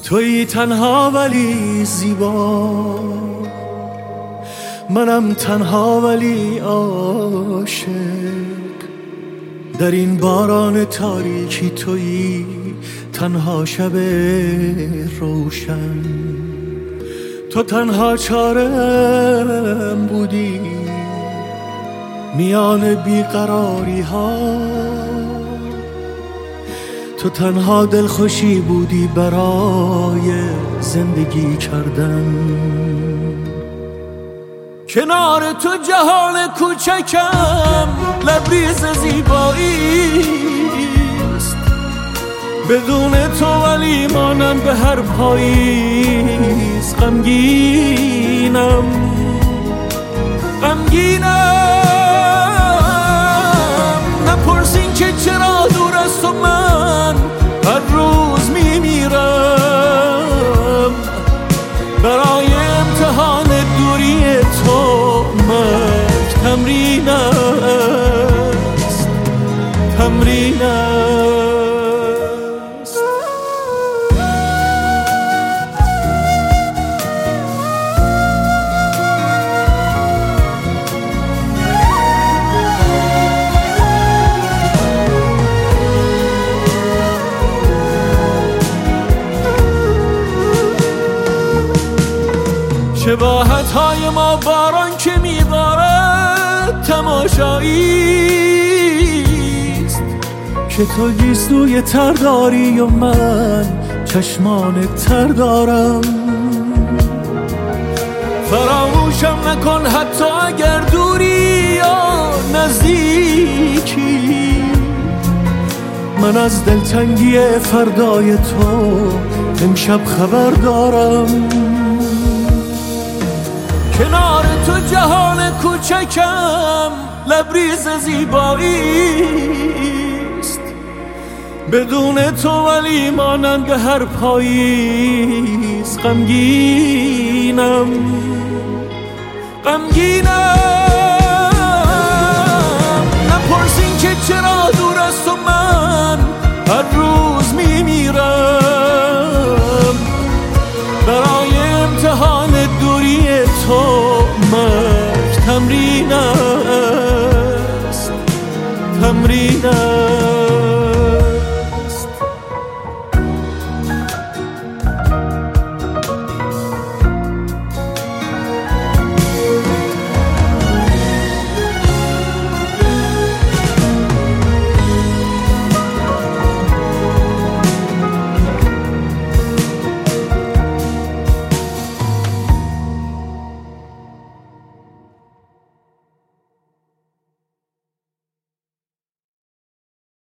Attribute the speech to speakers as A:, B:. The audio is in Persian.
A: تویی تنها ولی زیبا، منم تنها ولی عاشق. در این باران تاریکی تویی تنها شب روشن. تو تنها چارم بودی میان بیقراری ها، تو تنها دلخوشی بودی برای زندگی کردن. کنار تو جهان کوچکم لبریز زیباییست، بدون تو ولی مانم به هر پاییز. غمگینم نپرسین که چرا دور از تو من هر روز میمیرم. برای امتحان دوری تو مرگ تمرین است، تمرین است. شباهت‌های ما باران که میبارد تماشاییست، که تو گیسوی تر داری و من چشمان تر دارم. فراموشم نکن حتی اگر دوری یا نزدیکی، من از دلتنگی فردای تو امشب خبر دارم. کنار تو جهان کوچکم لبریز زیباییست، بدون تو ولی مانند به هر پاییز. غمگینم نپرسین که چرا دور از تو من هر روز میمیرم. برای امتحان دوری تو مرگ تمرین است، تمرین است.